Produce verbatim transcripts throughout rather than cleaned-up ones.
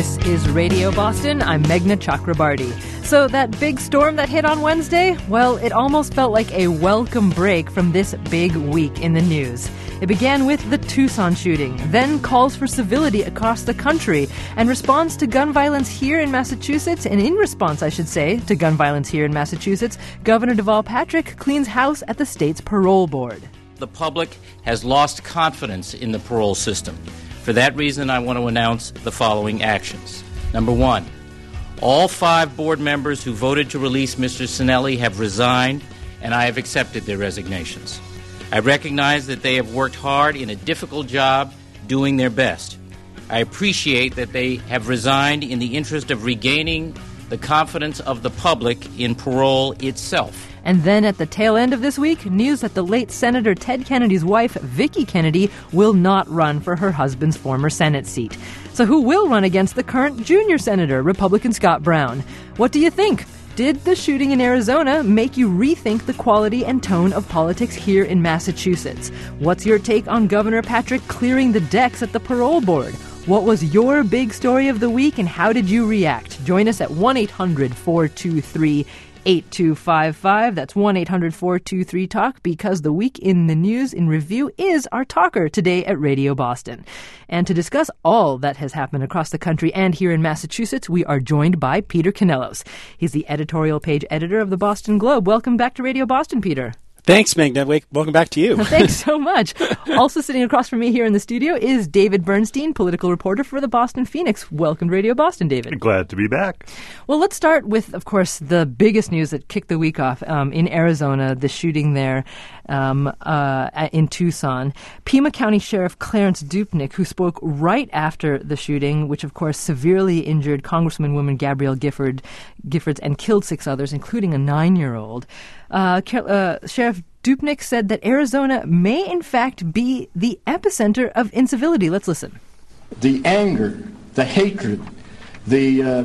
This is Radio Boston. I'm Meghna Chakrabarty. So that big storm that hit on Wednesday, well, it almost felt like a welcome break from this big week in the news. It began with the Tucson shooting, then calls for civility across the country, and response to gun violence here in Massachusetts, and in response, I should say, to gun violence here in Massachusetts, Governor Deval Patrick cleans house at the state's parole board. The public has lost confidence in the parole system. For that reason, I want to announce the following actions. Number one, all five board members who voted to release Mister Cinelli have resigned, and I have accepted their resignations. I recognize that they have worked hard in a difficult job doing their best. I appreciate that they have resigned in the interest of regaining the confidence of the public in parole itself. And then at the tail end of this week, news that the late Senator Ted Kennedy's wife, Vicki Kennedy, will not run for her husband's former Senate seat. So who will run against the current junior senator, Republican Scott Brown? What do you think? Did the shooting in Arizona make you rethink the quality and tone of politics here in Massachusetts? What's your take on Governor Patrick clearing the decks at the parole board? What was your big story of the week and how did you react? Join us at one eight hundred four two three eight two five five. That's one eight hundred four two three talk, because the week in the news in review is our talker today at Radio Boston. And to discuss all that has happened across the country and here in Massachusetts, we are joined by Peter Canellos. He's the editorial page editor of the Boston Globe. Welcome back to Radio Boston, Peter. Thanks, Meghna. Welcome back to you. Thanks so much. Also sitting across from me here in the studio is David Bernstein, political reporter for the Boston Phoenix. Welcome to Radio Boston, David. Glad to be back. Well, let's start with, of course, the biggest news that kicked the week off um, in Arizona, the shooting there um, uh, in Tucson. Pima County Sheriff Clarence Dupnick, who spoke right after the shooting, which, of course, severely injured Congresswoman Gabrielle Gifford, Giffords and killed six others, including a nine-year-old. Uh, uh, Sheriff Dupnick said that Arizona may, in fact, be the epicenter of incivility. Let's listen. The anger, the hatred, the uh,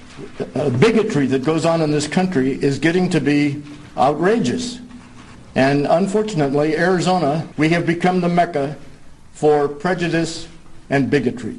uh, bigotry that goes on in this country is getting to be outrageous. And unfortunately, Arizona, we have become the mecca for prejudice and bigotry.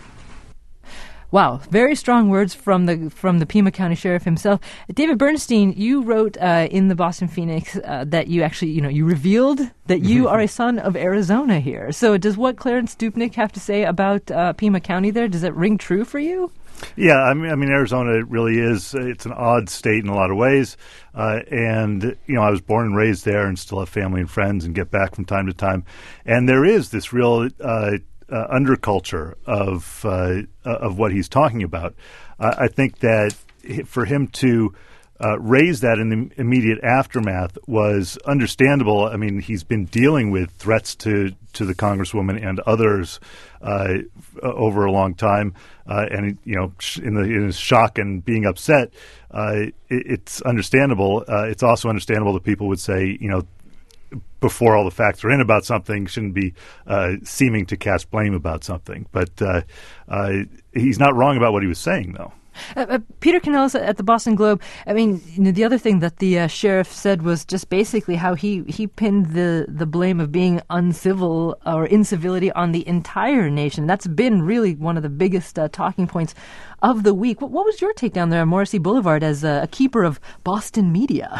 Wow, very strong words from the from the Pima County Sheriff himself. David Bernstein, you wrote uh, in the Boston Phoenix uh, that you actually, you know, you revealed that you are a son of Arizona here. So does what Clarence Dupnick have to say about uh, Pima County there, does it ring true for you? Yeah, I mean, I mean, Arizona really is, it's an odd state in a lot of ways. Uh, and, you know, I was born and raised there and still have family and friends and get back from time to time. And there is this real uh Uh, underculture of uh, of what he's talking about. Uh, I think that for him to uh, raise that in the immediate aftermath was understandable. I mean, he's been dealing with threats to, to the Congresswoman and others uh, over a long time, uh, and you know, in, the, in his shock and being upset, uh, it, it's understandable. Uh, it's also understandable that people would say, you know, before all the facts are in about something, shouldn't be uh, seeming to cast blame about something. But uh, uh, he's not wrong about what he was saying, though. Uh, uh, Peter Canellos at the Boston Globe, I mean, you know, the other thing that the uh, sheriff said was just basically how he, he pinned the, the blame of being uncivil or incivility on the entire nation. That's been really one of the biggest uh, talking points of the week. What, what was your take down there on Morrissey Boulevard as a, a keeper of Boston media?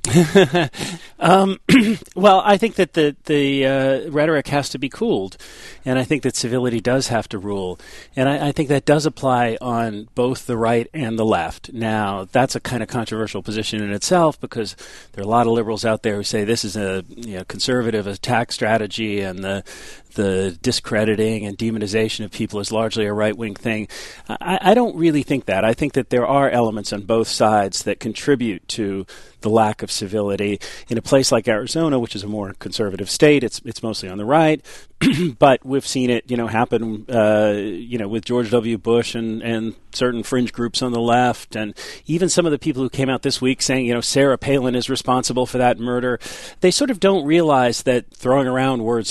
um, well, I think that the, the uh, rhetoric has to be cooled, and I think that civility does have to rule. And I, I think that does apply on both the right and the left. Now, that's a kind of controversial position in itself, because there are a lot of liberals out there who say this is a you know, conservative attack strategy, and the the discrediting and demonization of people is largely a right-wing thing. I, I don't really think that. I think that there are elements on both sides that contribute to the lack of civility. In a place like Arizona, which is a more conservative state, it's it's mostly on the right, but we've seen it, you know, happen, uh, you know, with George W. Bush and, and certain fringe groups on the left, and even some of the people who came out this week saying, you know, Sarah Palin is responsible for that murder. They sort of don't realize that throwing around words like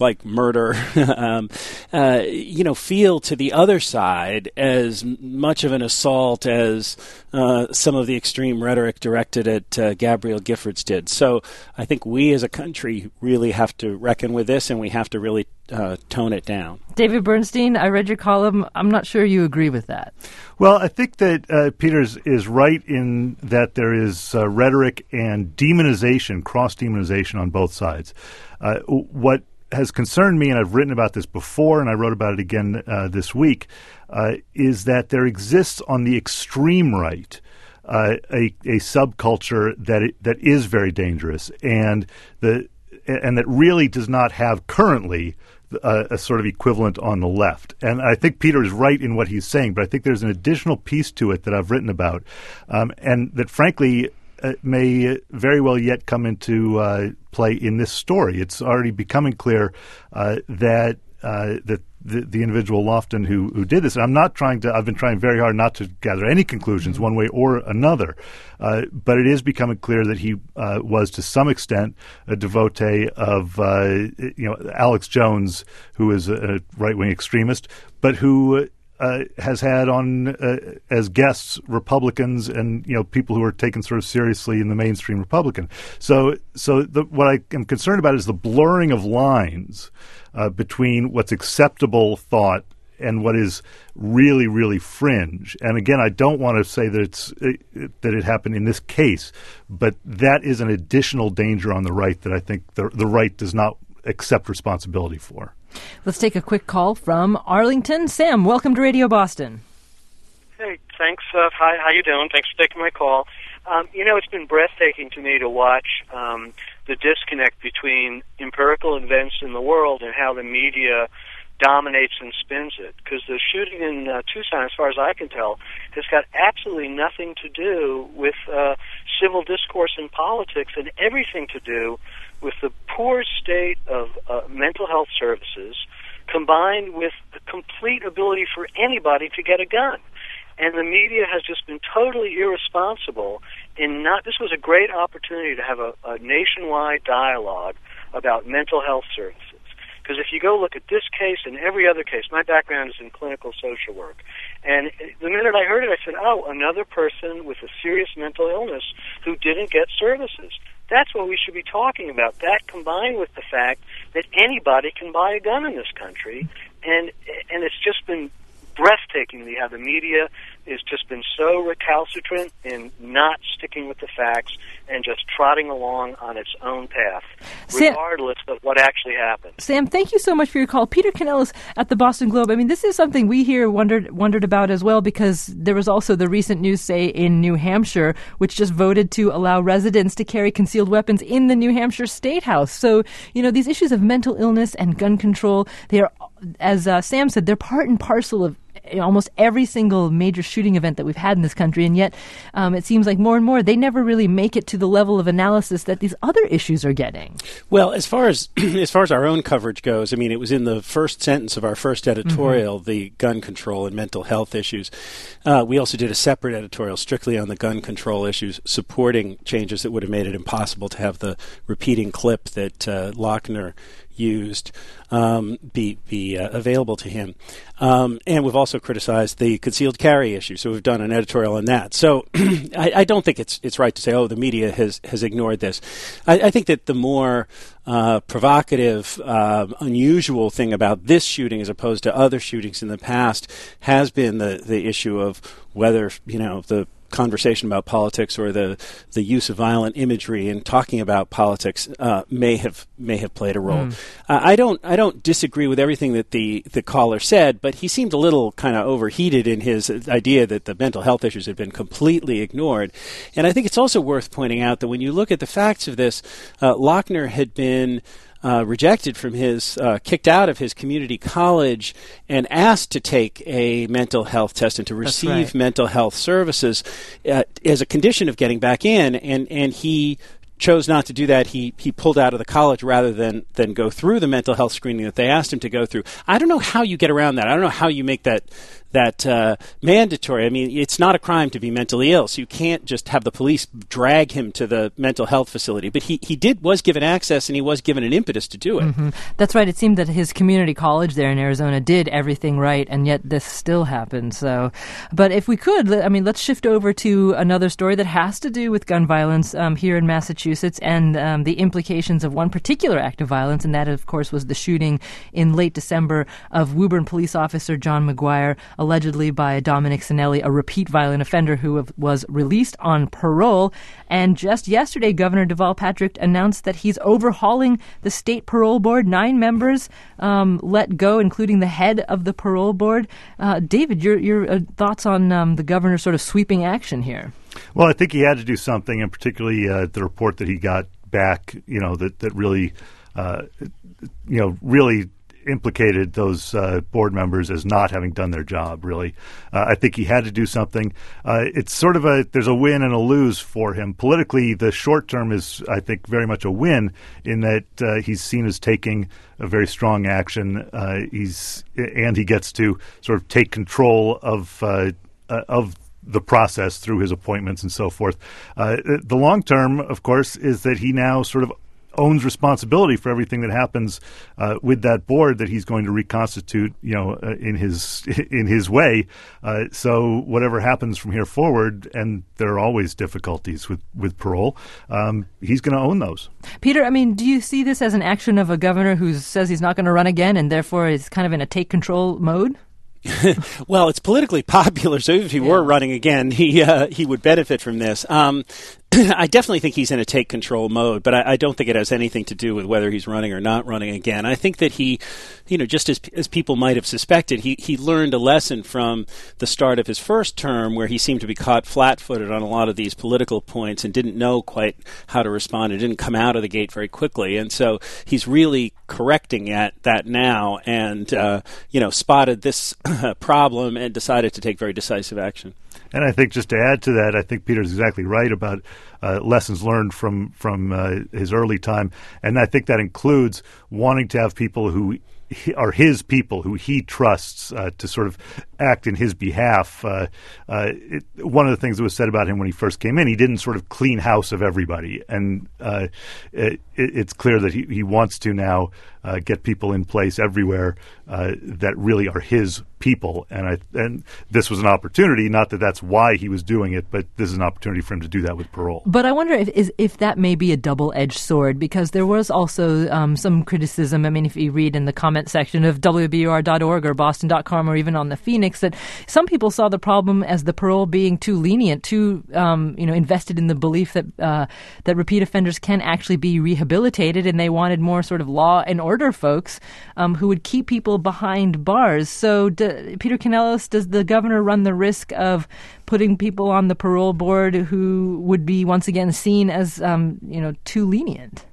like murder, um, uh, you know, feel to the other side as much of an assault as uh, some of the extreme rhetoric directed at uh, Gabrielle Giffords did. So I think we as a country really have to reckon with this, and we have to really uh, tone it down. David Bernstein, I read your column. I'm not sure you agree with that. Well, I think that uh, Peters is right in that there is uh, rhetoric and demonization, cross-demonization on both sides. Uh, what has concerned me, and I've written about this before, and I wrote about it again uh, this week, uh, is that there exists on the extreme right uh, a, a subculture that it, that is very dangerous, and the and that really does not have currently a, a sort of equivalent on the left. And I think Peter is right in what he's saying, but I think there's an additional piece to it that I've written about, um, and that frankly uh, may very well yet come into uh, play in this story. It's already becoming clear uh, that uh, that the, the individual Lofton who, who did this, and I'm not trying to, I've been trying very hard not to gather any conclusions one way or another, uh, but it is becoming clear that he uh, was to some extent a devotee of, uh, you know, Alex Jones, who is a right-wing extremist, but who uh, has had on uh, as guests Republicans and, you know, people who are taken sort of seriously in the mainstream Republican. So, so the, what I am concerned about is the blurring of lines Uh, between what's acceptable thought and what is really, really fringe. And again, I don't want to say that it's uh, that it happened in this case, but that is an additional danger on the right that I think the, the right does not accept responsibility for. Let's take a quick call from Arlington. Sam, welcome to Radio Boston. Hey, thanks. Uh, hi, how you doing? Thanks for taking my call. Um, you know, it's been breathtaking to me to watch um, the disconnect between empirical events in the world and how the media dominates and spins it. Because the shooting in uh, Tucson, as far as I can tell, has got absolutely nothing to do with uh, civil discourse and politics, and everything to do with the poor state of uh, mental health services, combined with the complete ability for anybody to get a gun. And the media has just been totally irresponsible in not, this was a great opportunity to have a, a nationwide dialogue about mental health services. Because if you go look at this case and every other case, my background is in clinical social work. And the minute I heard it, I said, oh, another person with a serious mental illness who didn't get services. That's what we should be talking about. That combined with the fact that anybody can buy a gun in this country. And, and it's just been breathtakingly how the media has just been so recalcitrant in not sticking with the facts and just trotting along on its own path, Sam, regardless of what actually happened. Sam, thank you so much for your call. Peter Canellis at the Boston Globe. I mean, this is something we here wondered wondered about as well, because there was also the recent news, say, in New Hampshire, which just voted to allow residents to carry concealed weapons in the New Hampshire State House. So, you know, these issues of mental illness and gun control, they are, as uh, Sam said, they're part and parcel of almost every single major shooting event that we've had in this country, and yet um, it seems like more and more they never really make it to the level of analysis that these other issues are getting. Well, as far as as far as our own coverage goes, I mean, it was in the first sentence of our first editorial, mm-hmm. the gun control and mental health issues. Uh, we also did a separate editorial strictly on the gun control issues, supporting changes that would have made it impossible to have the repeating clip that uh, Lochner used um, be be uh, available to him. Um, and we've also criticized the concealed carry issue, so we've done an editorial on that. So I, I don't think it's it's right to say, oh, the media has, has ignored this. I, I think that the more uh, provocative, uh, unusual thing about this shooting as opposed to other shootings in the past has been the, the issue of whether, you know, the conversation about politics or the the use of violent imagery in talking about politics uh, may have may have played a role. Mm. Uh, I don't I don't disagree with everything that the, the caller said, but he seemed a little kind of overheated in his idea that the mental health issues had been completely ignored. And I think it's also worth pointing out that when you look at the facts of this, uh, Lochner had been Uh, rejected from his, uh, kicked out of his community college and asked to take a mental health test and to receive right. mental health services uh, as a condition of getting back in. And, and he chose not to do that. He he pulled out of the college rather than, than go through the mental health screening that they asked him to go through. I don't know how you get around that. I don't know how you make that that uh, mandatory. I mean, it's not a crime to be mentally ill, so you can't just have the police drag him to the mental health facility. But he, he did was given access, and he was given an impetus to do it. Mm-hmm. That's right. It seemed that his community college there in Arizona did everything right, and yet this still happened. So, but if we could, I mean, let's shift over to another story that has to do with gun violence um, here in Massachusetts and um, the implications of one particular act of violence, and that, of course, was the shooting in late December of Woburn police officer John McGuire, allegedly by Dominic Sinelli, a repeat violent offender who was released on parole. And just yesterday, Governor Deval Patrick announced that he's overhauling the state parole board. Nine members um, let go, including the head of the parole board. Uh, David, your your uh, thoughts on um, the governor's sort of sweeping action here? Well, I think he had to do something, and particularly uh, the report that he got back, you know, that that really, uh, you know, really implicated those uh, board members as not having done their job, really. Uh, I think he had to do something. Uh, it's sort of a, there's a win and a lose for him. Politically, the short term is, I think, very much a win in that uh, he's seen as taking a very strong action. Uh, he's, and he gets to sort of take control of, uh, uh, of the process through his appointments and so forth. Uh, the long term, of course, is that he now sort of owns responsibility for everything that happens uh, with that board that he's going to reconstitute, you know, uh, in his in his way. Uh, so whatever happens from here forward, and there are always difficulties with with parole, um, he's going to own those. Peter, I mean, do you see this as an action of a governor who says he's not going to run again, and therefore is kind of in a take control mode? Well, it's politically popular, so if he yeah. were running again, he uh, he would benefit from this. Um, I definitely think he's in a take control mode, but I, I don't think it has anything to do with whether he's running or not running again. I think that he, you know, just as as people might have suspected, he, he learned a lesson from the start of his first term where he seemed to be caught flat-footed on a lot of these political points and didn't know quite how to respond and didn't come out of the gate very quickly. And so he's really correcting at that now and, uh, you know, spotted this problem and decided to take very decisive action. And I think just to add to that, I think Peter's exactly right about uh, lessons learned from from uh, his early time, and I think that includes wanting to have people who are his people, who he trusts uh, to sort of act in his behalf. Uh, uh, it, one of the things that was said about him when he first came in, he didn't sort of clean house of everybody, and uh, it, it's clear that he, he wants to now uh, get people in place everywhere uh, that really are his people. And I and this was an opportunity, not that that's why he was doing it, but this is an opportunity for him to do that with parole. But I wonder if is, if that may be a double-edged sword, because there was also um, some criticism. I mean, if you read in the comment section of W B U R dot org or Boston dot com or even on the Phoenix, that some people saw the problem as the parole being too lenient, too um, you know invested in the belief that uh, that repeat offenders can actually be rehabilitated, and they wanted more sort of law and order folks um, who would keep people behind bars. So, do, Peter Canellos, does the governor run the risk of putting people on the parole board who would be once again seen as um, you know too lenient?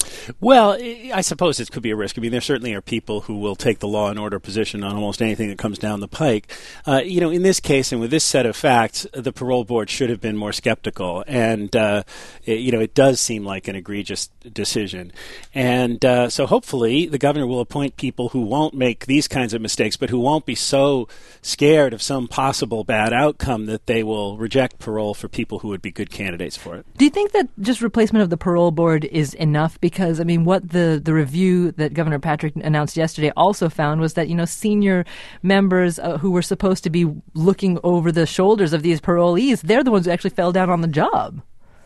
Well, I suppose it could be a risk. I mean, there certainly are people who will take the law and order position on almost anything that comes down the pike. Uh, you know, in this case and with this set of facts, the parole board should have been more skeptical. And, uh, it, you know, it does seem like an egregious decision. And uh, so hopefully the governor will appoint people who won't make these kinds of mistakes, but who won't be so scared of some possible bad outcome that they will reject parole for people who would be good candidates for it. Do you think that just replacement of the parole board is enough? Because, I mean, what the, the review that Governor Patrick announced yesterday also found was that, you know, senior members uh, who were supposed to be looking over the shoulders of these parolees, they're the ones who actually fell down on the job.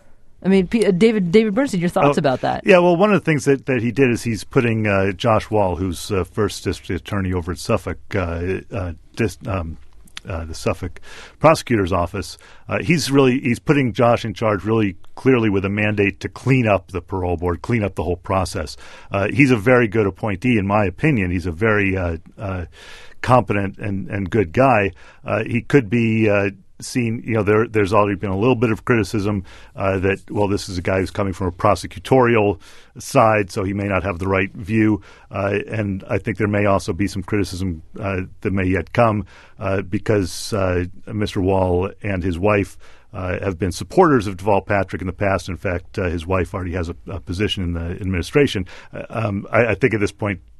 I mean, P- David David Bernstein, your thoughts oh, about that? Yeah, well, one of the things that, that he did is he's putting uh, Josh Wall, who's uh, first district attorney over at Suffolk, uh, uh, dis, um, Uh, the Suffolk prosecutor's office. Uh, he's really he's putting Josh in charge really clearly with a mandate to clean up the parole board, clean up the whole process. Uh, he's a very good appointee, in my opinion. He's a very uh, uh, competent and, and good guy. Uh, he could be uh, seen, you know, there, there's already been a little bit of criticism uh, that, well, this is a guy who's coming from a prosecutorial side, so he may not have the right view. Uh, and I think there may also be some criticism uh, that may yet come uh, because uh, Mister Wall and his wife Uh, have been supporters of Deval Patrick in the past. In fact, uh, his wife already has a, a position in the administration. Uh, um, I, I think at this point,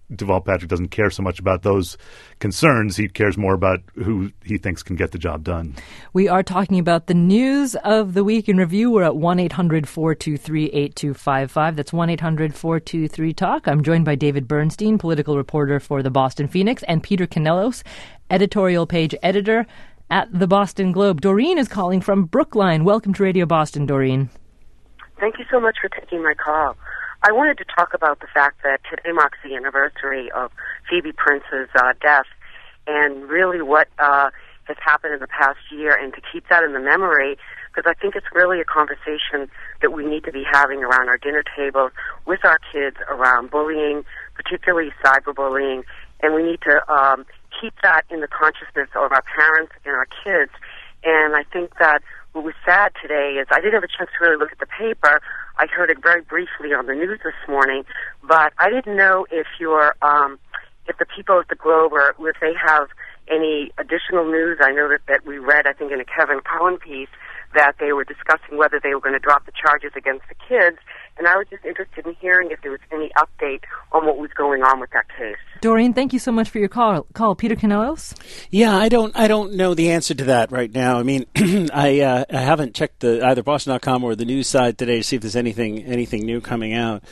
Deval Patrick doesn't care so much about those concerns. He cares more about who he thinks can get the job done. We are talking about the news of the week in review. We're at one eight hundred four two three eight two five five. That's one eight hundred four two three talk. I'm joined by David Bernstein, political reporter for the Boston Phoenix, and Peter Canellos, editorial page editor at the Boston Globe. Doreen is calling from Brookline. Welcome to Radio Boston, Doreen. Thank you so much for taking my call. I wanted to talk about the fact that today marks the anniversary of Phoebe Prince's uh, death, and really what uh, has happened in the past year, and to keep that in the memory, because I think it's really a conversation that we need to be having around our dinner tables with our kids around bullying, particularly cyberbullying, and we need to um, keep that in the consciousness of our parents and our kids. And I think that what was sad today is I didn't have a chance to really look at the paper. I heard it very briefly on the news this morning, but I didn't know if your um, if the people at the Globe or if they have any additional news. I know that, that we read, I think, in a Kevin Cohen piece that they were discussing whether they were going to drop the charges against the kids, and I was just interested in hearing if there was any update on what was going on with that case. Doreen, thank you so much for your call. Call, Peter Canellos? Yeah, I don't, I don't know the answer to that right now. I mean, I, uh, I haven't checked the either Boston dot com or the news side today to see if there's anything, anything new coming out.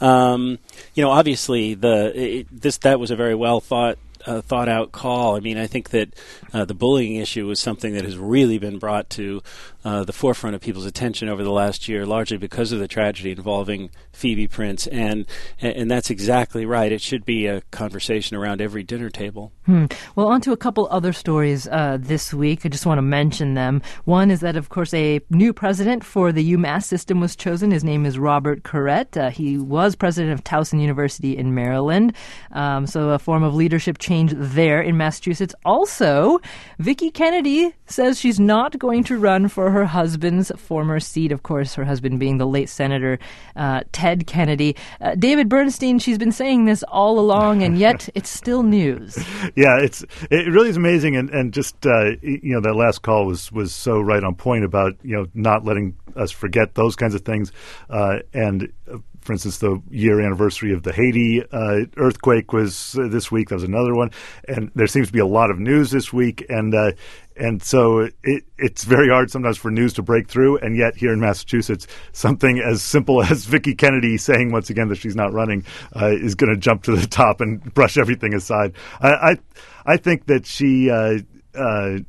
Um, you know, obviously, the it, this that was a very well thought. Uh, thought out call. I mean, I think that uh, the bullying issue is something that has really been brought to uh, the forefront of people's attention over the last year, largely because of the tragedy involving Phoebe Prince, and and that's exactly right. It should be a conversation around every dinner table. Hmm. Well, on to a couple other stories uh, this week. I just want to mention them. One is that, of course, a new president for the UMass system was chosen. His name is Robert Corrett. Uh, he was president of Towson University in Maryland, um, so a form of leadership change there in Massachusetts. Also, Vicki Kennedy says she's not going to run for her husband's former seat. Of course, her husband being the late Senator uh, Ted Kennedy. Uh, David Bernstein, she's been saying this all along, and yet it's still news. Yeah, it's it really is amazing, and and just uh, you know that last call was was so right on point about you know not letting us forget those kinds of things, uh, and. Uh, For instance, the year anniversary of the Haiti uh, earthquake was uh, this week. That was another one. And there seems to be a lot of news this week. And uh, and so it, it's very hard sometimes for news to break through. And yet here in Massachusetts, something as simple as Vicki Kennedy saying once again that she's not running uh, is going to jump to the top and brush everything aside. I I, I think that she uh, uh,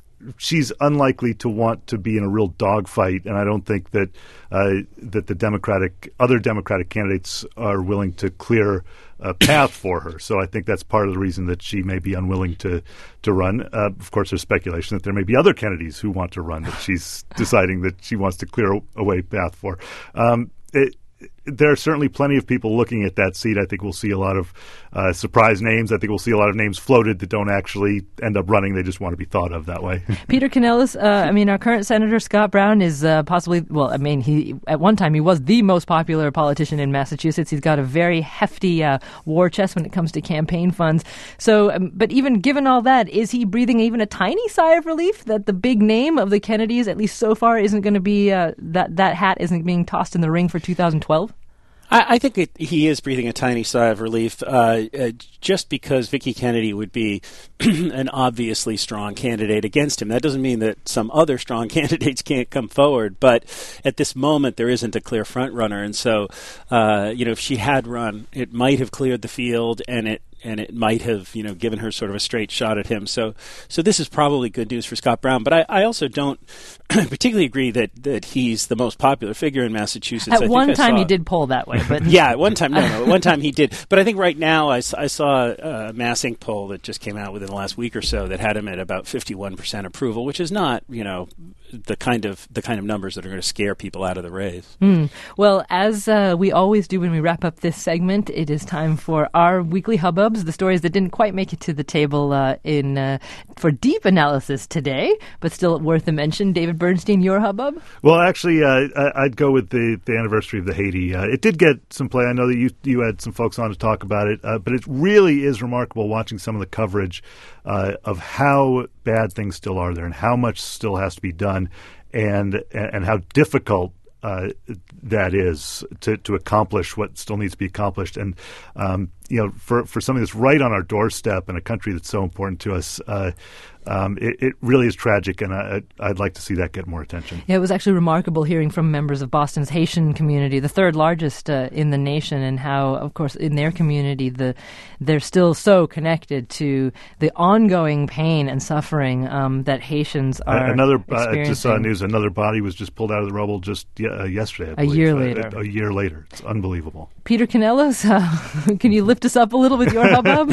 she's unlikely to want to be in a real dogfight, and I don't think that uh, that the Democratic other Democratic candidates are willing to clear a path for her. So I think that's part of the reason that she may be unwilling to to run. Uh, of course, there's speculation that there may be other Kennedys who want to run that she's deciding that she wants to clear a, a way path for. Um, it, There are certainly plenty of people looking at that seat. I think we'll see a lot of uh, surprise names. I think we'll see a lot of names floated that don't actually end up running. They just want to be thought of that way. Peter Canellos, uh, I mean, our current Senator Scott Brown is uh, possibly, well, I mean, he at one time he was the most popular politician in Massachusetts. He's got a very hefty uh, war chest when it comes to campaign funds. So, um, but even given all that, is he breathing even a tiny sigh of relief that the big name of the Kennedys, at least so far, isn't going to be, uh, that, that hat isn't being tossed in the ring for two thousand twelve? I, I think it, he is breathing a tiny sigh of relief uh, uh, just because Vicki Kennedy would be an obviously strong candidate against him. That doesn't mean that some other strong candidates can't come forward, but at this moment there isn't a clear front runner. And so, uh, you know, if she had run, it might have cleared the field, and it and it might have, you know, given her sort of a straight shot at him. So so this is probably good news for Scott Brown. But I, I also don't particularly agree that, that he's the most popular figure in Massachusetts. At I one think time saw, he did poll that way. But yeah, at one time, no, no, at one time he did. But I think right now I, I saw a Mass Inc poll that just came out within the last week or so that had him at about fifty-one percent approval, which is not, you know, the kind of the kind of numbers that are going to scare people out of the race. Mm. Well, as uh, we always do when we wrap up this segment, it is time for our weekly hubbubs, the stories that didn't quite make it to the table uh, in uh, for deep analysis today, but still worth a mention. David Bernstein, your hubbub? Well, actually, uh, I'd go with the, the anniversary of the Haiti. Uh, it did get some play. I know that you you had some folks on to talk about it, uh, but it really is remarkable watching some of the coverage uh, of how bad things still are there and how much still has to be done, and and how difficult Uh, that is to, to accomplish what still needs to be accomplished. And um, you know, for for something that's right on our doorstep in a country that's so important to us. Uh, Um, it, it really is tragic, and I, I'd like to see that get more attention. Yeah, it was actually remarkable hearing from members of Boston's Haitian community, the third largest uh, in the nation, and how, of course, in their community, the they're still so connected to the ongoing pain and suffering um, that Haitians are uh, another, experiencing. I just saw news, another body was just pulled out of the rubble just uh, yesterday, I A believe. year uh, later. A, a year later. It's unbelievable. Peter Canellos, uh, can you lift us up a little with your hubbub?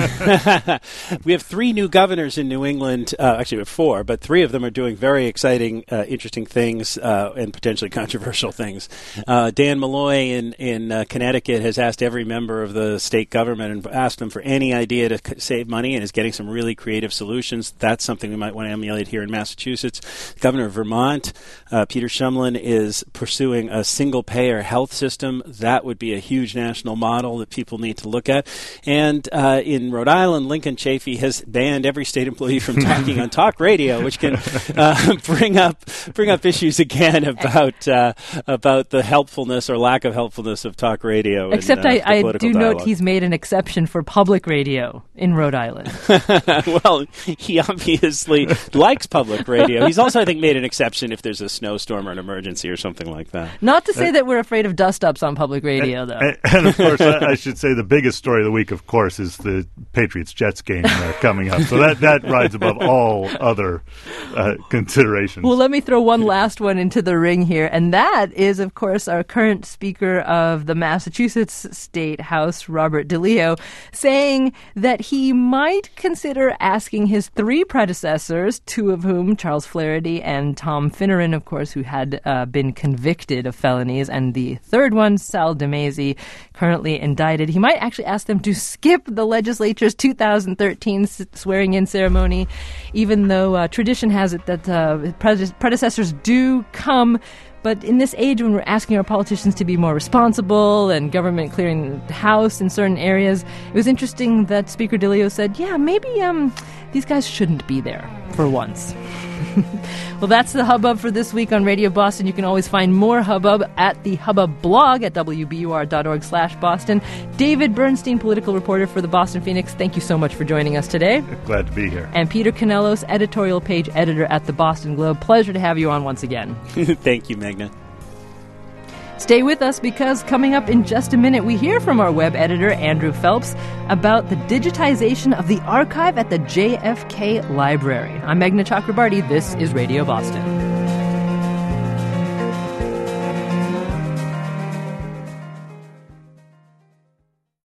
We have three new governors in New England. Uh, actually, we have four, but three of them are doing very exciting, uh, interesting things uh, and potentially controversial things. Uh, Dan Malloy in, in uh, Connecticut has asked every member of the state government and asked them for any idea to c- save money and is getting some really creative solutions. That's something we might want to emulate here in Massachusetts. Governor of Vermont, uh, Peter Shumlin, is pursuing a single-payer health system. That would be a huge national model that people need to look at. And uh, in Rhode Island, Lincoln Chafee has banned every state employee from talking on talk radio, which can uh, bring up bring up issues again about uh, about the helpfulness or lack of helpfulness of talk radio. Except in, uh, I, I political do dialogue. note he's made an exception for public radio in Rhode Island. Well, he obviously likes public radio. He's also, I think, made an exception if there's a snowstorm or an emergency or something like that. Not to say that we're afraid of dust-ups on public radio, though. And, and of course, I, I should say the biggest story of the week, of course, is the Patriots-Jets game uh, coming up. So that, that rides above all other uh, considerations. Well, let me throw one last one into the ring here, and that is, of course, our current Speaker of the Massachusetts State House, Robert DeLeo, saying that he might consider asking his three predecessors, two of whom, Charles Flaherty and Tom Finneran, of course, who had uh, been convicted of felonies, and the third one, Sal DeMaisi, currently indicted. He might actually ask them to skip the legislature's two thousand thirteen swearing-in ceremony, even though uh, tradition has it that uh, prede- predecessors do come. But in this age when we're asking our politicians to be more responsible and government clearing the house in certain areas, it was interesting that Speaker DeLeo said, yeah, maybe um, these guys shouldn't be there for once. Well, that's the hubbub for this week on Radio Boston. You can always find more hubbub at the Hubbub blog at w b u r dot org slash Boston. David Bernstein, political reporter for the Boston Phoenix, thank you so much for joining us today. Glad to be here. And Peter Canellos, editorial page editor at the Boston Globe. Pleasure to have you on once again. Thank you, Magna. Stay with us because coming up in just a minute, we hear from our web editor, Andrew Phelps, about the digitization of the archive at the J F K Library. I'm Meghna Chakrabarty. This is Radio Boston.